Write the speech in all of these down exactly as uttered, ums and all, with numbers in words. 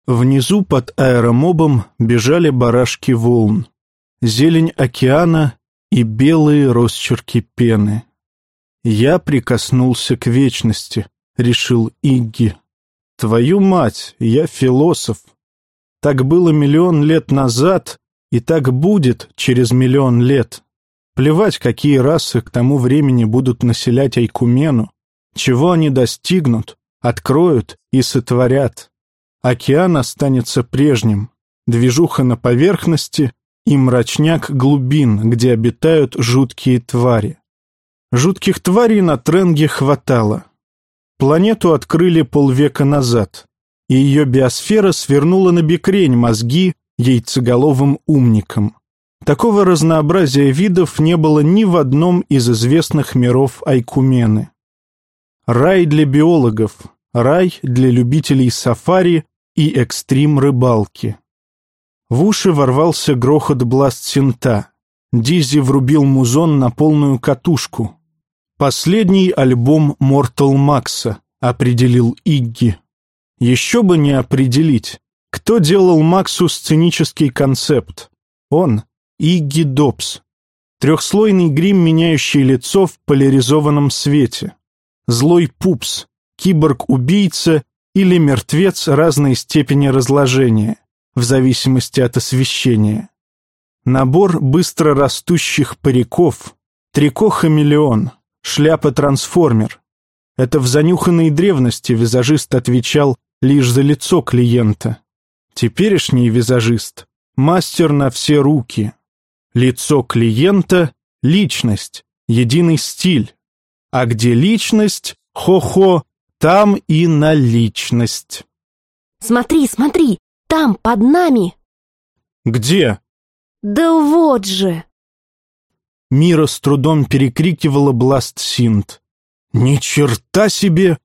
Внизу под аэромобом бежали барашки волн, зелень океана и белые росчерки пены. «Я прикоснулся к вечности», — решил Игги. «Твою мать, я философ. Так было миллион лет назад, и так будет через миллион лет. Плевать, какие расы к тому времени будут населять Айкумену, чего они достигнут, откроют и сотворят. Океан останется прежним, движуха на поверхности и мрачняк глубин, где обитают жуткие твари. Жутких тварей на Тренге хватало. Планету открыли полвека назад, и ее биосфера свернула на бекрень мозги яйцеголовым умникам. Такого разнообразия видов не было ни в одном из известных миров Айкумены. Рай для биологов, рай для любителей сафари и экстрим-рыбалки. В уши ворвался грохот бласт-синта. Диззи врубил музон на полную катушку. «Последний альбом Мортал Макса», — определил Игги. Еще бы не определить, кто делал Максу сценический концепт. Он, Игги Добс. Трехслойный грим, меняющий лицо в поляризованном свете. Злой пупс, киборг-убийца или мертвец разной степени разложения, в зависимости от освещения. Набор быстро растущих париков, трико-хамелеон, шляпа-трансформер. Это в занюханной древности визажист отвечал лишь за лицо клиента. Теперешний визажист — мастер на все руки. Лицо клиента — личность, единый стиль. А где личность, хо-хо, там и наличность. Смотри, смотри, там, под нами. Где? Да вот же. Мира с трудом перекрикивала бласт-синт. Ни черта себе!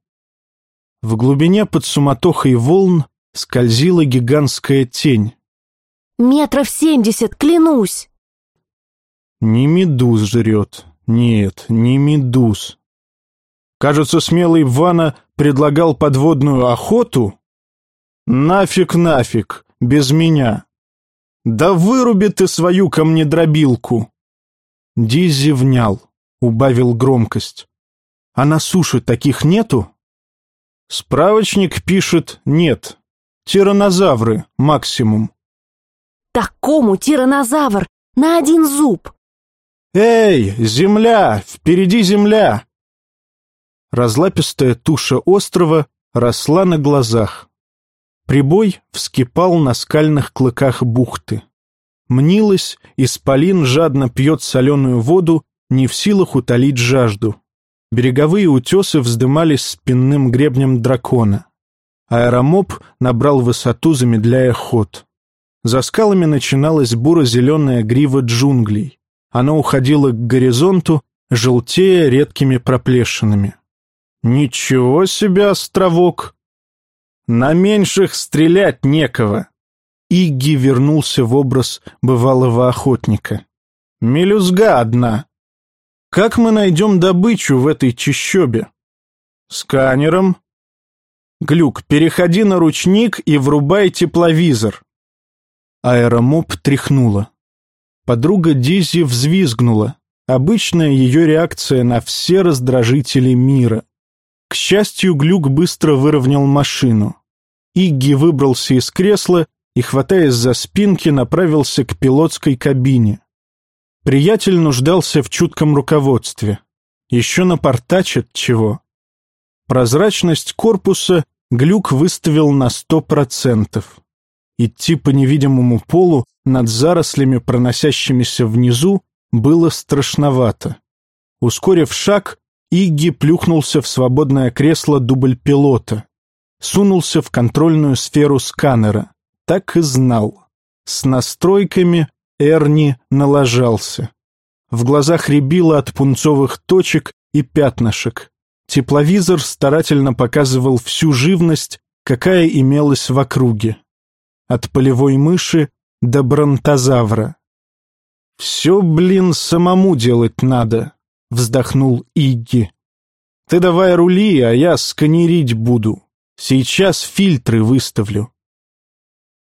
В глубине под суматохой волн скользила гигантская тень. Метров семьдесят, клянусь. Не медуз жрет. Нет, не медуз. Кажется, смелый Вана предлагал подводную охоту. Нафиг, нафиг, без меня. Да выруби ты свою камнедробилку. Диззи внял, убавил громкость. А на суше таких нету? Справочник пишет «нет». Тираннозавры максимум. Такому тираннозавр на один зуб. Эй, земля, впереди земля! Разлапистая туша острова росла на глазах. Прибой вскипал на скальных клыках бухты. Мнилось, исполин жадно пьет соленую воду, не в силах утолить жажду. Береговые утесы вздымались спинным гребнем дракона. Аэромоб набрал высоту, замедляя ход. За скалами начиналась буро-зеленая грива джунглей. Она уходила к горизонту, желтея редкими проплешинами. Ничего себе островок! На меньших стрелять некого. Игги вернулся в образ бывалого охотника. Мелюзга одна. Как мы найдем добычу в этой чащобе? Сканером. Глюк, переходи на ручник и врубай тепловизор. Аэромоб тряхнула. Подруга Диззи взвизгнула. Обычная ее реакция на все раздражители мира. К счастью, Глюк быстро выровнял машину. Игги выбрался из кресла и, хватаясь за спинки, направился к пилотской кабине. Приятель нуждался в чутком руководстве. Еще напортачит чего. Прозрачность корпуса Глюк выставил на сто процентов. Идти по невидимому полу над зарослями, проносящимися внизу, было страшновато. Ускорив шаг, Игги плюхнулся в свободное кресло дубль-пилота. Сунулся в контрольную сферу сканера. Так и знал. С настройками Эрни налажался. В глазах рябило от пунцовых точек и пятнышек. Тепловизор старательно показывал всю живность, какая имелась в округе. От полевой мыши до бронтозавра. «Все, блин, самому делать надо», — вздохнул Игги. «Ты давай рули, а я сканерить буду. Сейчас фильтры выставлю».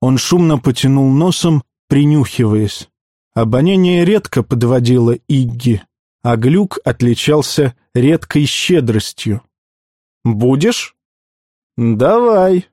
Он шумно потянул носом, принюхиваясь. Обоняние редко подводило Игги, а Глюк отличался редкой щедростью. «Будешь?» «Давай».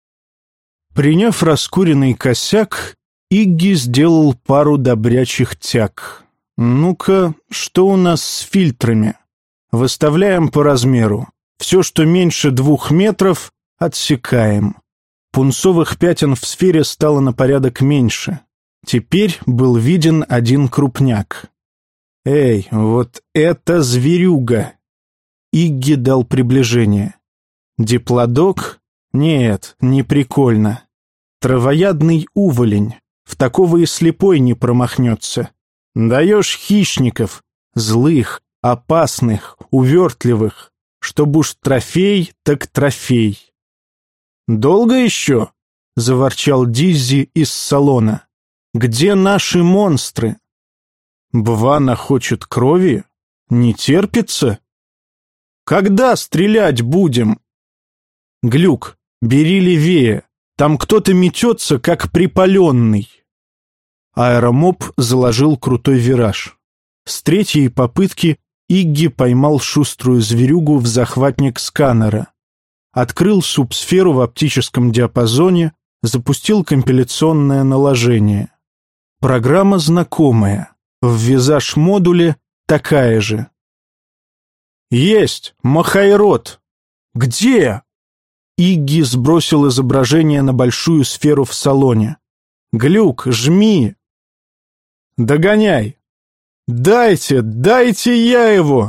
Приняв раскуренный косяк, Игги сделал пару добрячих тяг. «Ну-ка, что у нас с фильтрами?» «Выставляем по размеру. Все, что меньше двух метров, отсекаем». Пунцовых пятен в сфере стало на порядок меньше. Теперь был виден один крупняк. «Эй, вот это зверюга!» Игги дал приближение. «Диплодок? Нет, не прикольно. Травоядный уволень. В такого и слепой не промахнется. Даешь хищников, злых, опасных, увертливых. Чтоб уж трофей, так трофей». «Долго еще?» — заворчал Диззи из салона. «Где наши монстры?» «Бвана хочет крови? Не терпится?» «Когда стрелять будем?» «Глюк, бери левее, там кто-то метется, как припаленный». Аэромоб заложил крутой вираж. С третьей попытки Игги поймал шуструю зверюгу в захватник сканера. Открыл субсферу в оптическом диапазоне, запустил компиляционное наложение. Программа знакомая, в визаж-модуле такая же. «Есть! Махайрод!» «Где?» Игги сбросил изображение на большую сферу в салоне. «Глюк, жми!» «Догоняй!» «Дайте, дайте я его!»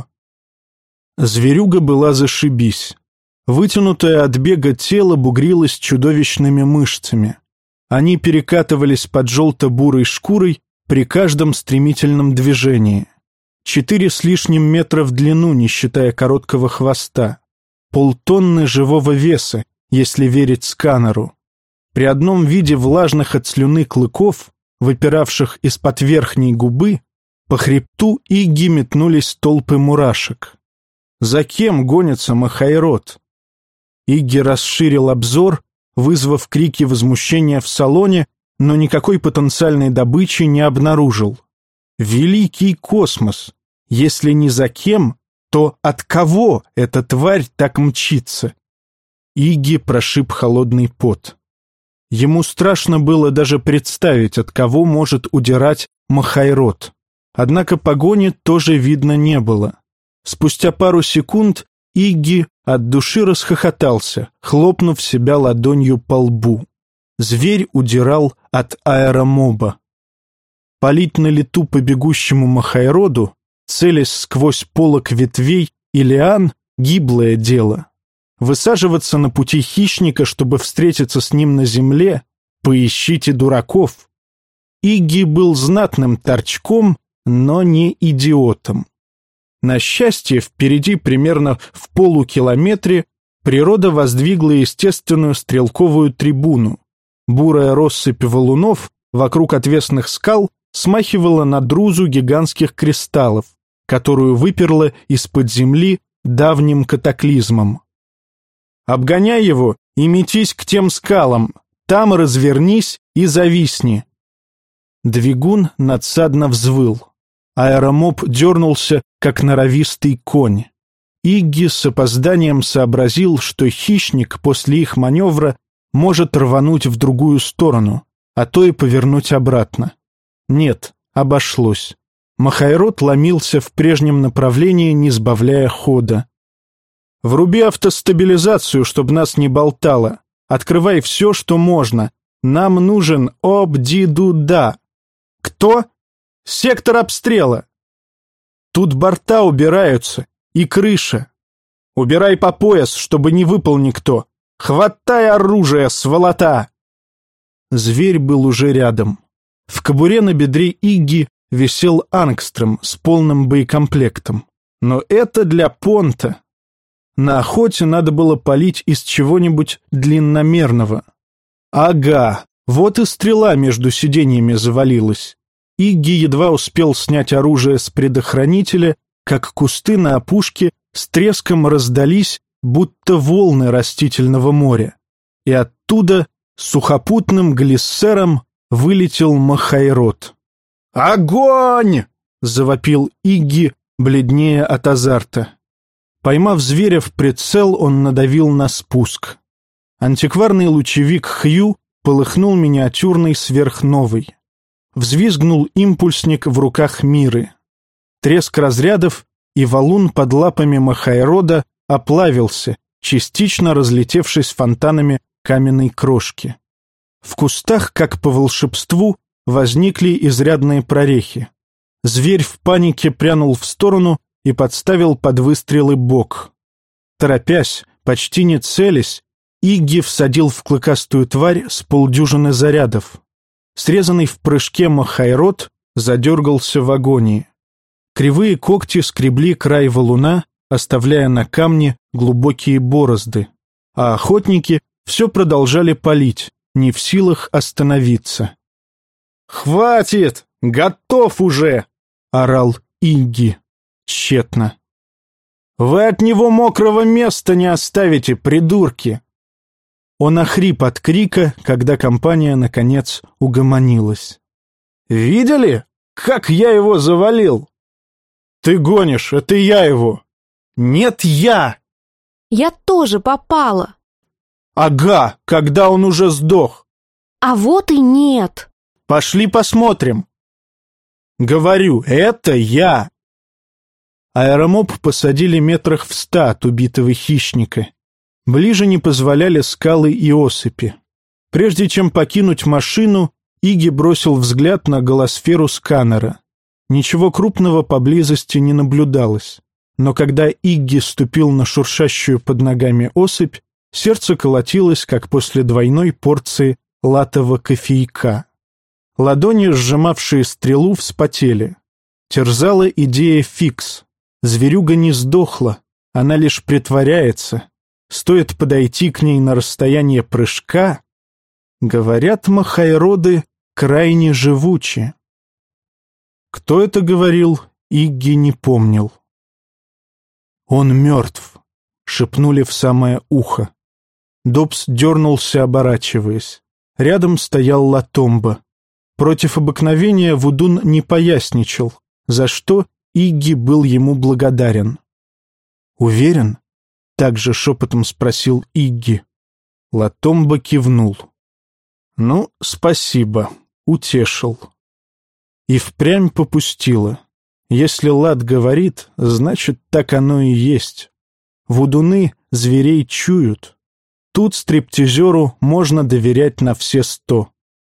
Зверюга была зашибись. Вытянутое от бега тело бугрилось чудовищными мышцами. Они перекатывались под желто-бурой шкурой при каждом стремительном движении. Четыре с лишним метра в длину, не считая короткого хвоста. Полтонны живого веса, если верить сканеру. При одном виде влажных от слюны клыков, выпиравших из-под верхней губы, по хребту Игги метнулись толпы мурашек. За кем гонится Махайрод? Игги расширил обзор, вызвав крики возмущения в салоне, но никакой потенциальной добычи не обнаружил. Великий космос! Если не за кем, то от кого эта тварь так мчится? Игги прошиб холодный пот. Ему страшно было даже представить, от кого может удирать Махайрод. Однако погони тоже видно не было. Спустя пару секунд Игги от души расхохотался, хлопнув себя ладонью по лбу. Зверь удирал от аэромоба. Палить на лету по бегущему Махайроду, целясь сквозь полог ветвей и лиан, гиблое дело. Высаживаться на пути хищника, чтобы встретиться с ним на земле, поищите дураков. Игги был знатным торчком, но не идиотом. На счастье, впереди примерно в полукилометре природа воздвигла естественную стрелковую трибуну. Бурая россыпь валунов вокруг отвесных скал смахивала на друзу гигантских кристаллов, которую выперла из-под земли давним катаклизмом. «Обгоняй его и метись к тем скалам, там развернись и зависни». Двигун надсадно взвыл. Аэромоб дернулся, как норовистый конь. Игги с опозданием сообразил, что хищник после их маневра может рвануть в другую сторону, а то и повернуть обратно. Нет, обошлось. Махайрод ломился в прежнем направлении, не сбавляя хода. «Вруби автостабилизацию, чтобы нас не болтало. Открывай все, что можно. Нам нужен обди-ду-да». «Кто?» «Сектор обстрела!» «Тут борта убираются, и крыша. Убирай по пояс, чтобы не выпал никто. Хватай оружие, сволота!» Зверь был уже рядом. В кобуре на бедре Игги висел ангстрем с полным боекомплектом. Но это для понта. На охоте надо было палить из чего-нибудь длинномерного. Ага, вот и стрела между сиденьями завалилась. Игги едва успел снять оружие с предохранителя, как кусты на опушке с треском раздались, будто волны растительного моря. И оттуда Сухопутным глиссером вылетел Махайрод. «Огонь!» — завопил Игги, бледнее от азарта. Поймав зверя в прицел, он надавил на спуск. Антикварный лучевик Хью полыхнул миниатюрной сверхновой. Взвизгнул импульсник в руках Миры. Треск разрядов, и валун под лапами Махайрода оплавился, частично разлетевшись фонтанами каменной крошки. В кустах, как по волшебству, возникли изрядные прорехи. Зверь в панике прянул в сторону и подставил под выстрелы бок. Торопясь, почти не целясь, Игги всадил в клыкастую тварь с полдюжины зарядов. Срезанный в прыжке Махайрод задергался в агонии. Кривые когти скребли край валуна, оставляя на камне глубокие борозды, а охотники все продолжали палить, не в силах остановиться. «Хватит! Готов уже!» — орал Игги. Тщетно. «Вы от него мокрого места не оставите, придурки!» Он охрип от крика, когда компания, наконец, угомонилась. «Видели, как я его завалил?» «Ты гонишь, это я его!» «Нет, я!» Я тоже попала. «Ага, когда он уже сдох!» А вот и нет. «Пошли посмотрим!» «Говорю, это я!» Аэромоб посадили метрах в ста от убитого хищника. Ближе не позволяли скалы и осыпи. Прежде чем покинуть машину, Игги бросил взгляд на голосферу сканера. Ничего крупного поблизости не наблюдалось. Но когда Игги ступил на шуршащую под ногами осыпь, сердце колотилось, как после двойной порции латого кофейка. Ладони, сжимавшие стрелу, вспотели. Терзала идея фикс. Зверюга не сдохла, она лишь притворяется. Стоит подойти к ней на расстояние прыжка. Говорят, махайроды крайне живучи. Кто это говорил, Игги не помнил. «Он мертв», — шепнули в самое ухо. Добс дернулся, оборачиваясь. Рядом стоял Латомба. Против обыкновения Вудун не поясничал, за что Игги был ему благодарен. «Уверен?» — также шепотом спросил Игги. Латомба кивнул. «Ну, спасибо, утешил». И впрямь попустило. Если Лат говорит, значит, так оно и есть. Вудуны зверей чуют. Тут стриптизеру можно доверять на все сто.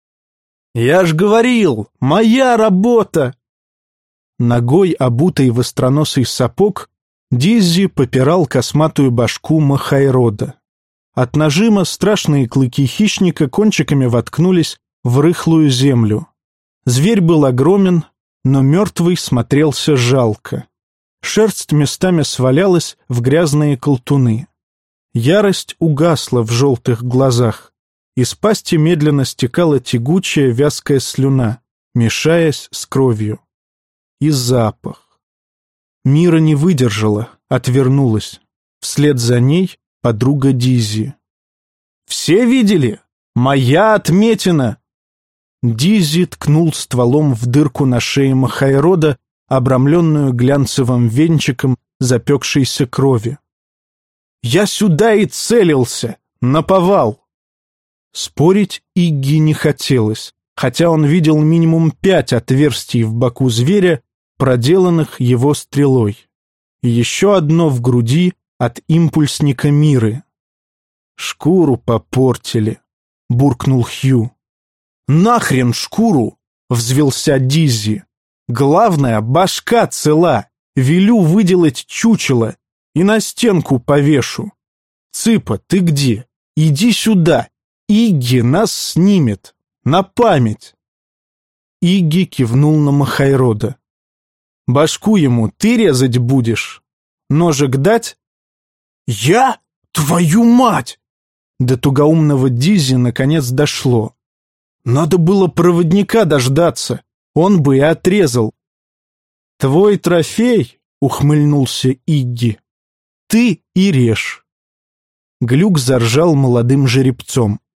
«Я ж говорил, моя работа!» Ногой, обутой в остроносый сапог, Диззи попирал косматую башку Махайрода. От нажима страшные клыки хищника кончиками воткнулись в рыхлую землю. Зверь был огромен, но мертвый смотрелся жалко. Шерсть местами свалялась в грязные колтуны. Ярость угасла в желтых глазах. Из пасти медленно стекала тягучая вязкая слюна, мешаясь с кровью. И запах. Мира не выдержала, отвернулась. Вслед за ней подруга Диззи. «Все видели? Моя отметина!» Диззи ткнул стволом в дырку на шее Махайрода, обрамленную глянцевым венчиком запекшейся крови. «Я сюда и целился! Наповал!» Спорить Игги не хотелось, хотя он видел минимум пять отверстий в боку зверя, проделанных его стрелой, и еще одно в груди от импульсника Миры. «Шкуру попортили», — буркнул Хью. «Нахрен шкуру!» — взвелся Диззи. «Главное, башка цела. Велю выделать чучело и на стенку повешу. Цыпа, ты где? Иди сюда. Игги нас снимет. На память!» Игги кивнул на Махайрода. «Башку ему ты резать будешь? Ножик дать?» «Я? Твою мать!» До тугоумного Диззи наконец дошло. «Надо было проводника дождаться, он бы и отрезал». «Твой трофей?» — ухмыльнулся Игги. «Ты и режь». Глюк заржал молодым жеребцом.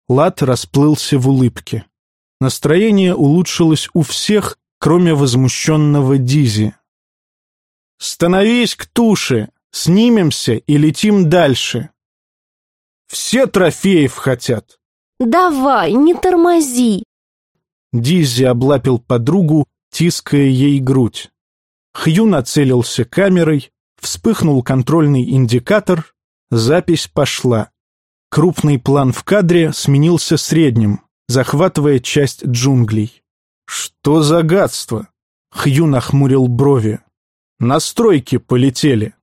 Лад расплылся в улыбке. Настроение улучшилось у всех, кроме возмущенного Дизи. «Становись к туше, снимемся и летим дальше. Все трофеев хотят». Давай, не тормози. Дизи облапил подругу, тиская ей грудь. Хью нацелился камерой, вспыхнул контрольный индикатор, запись пошла. Крупный план в кадре сменился средним, захватывая часть джунглей. «Что за гадство?» — Хью нахмурил брови. «Настройки полетели».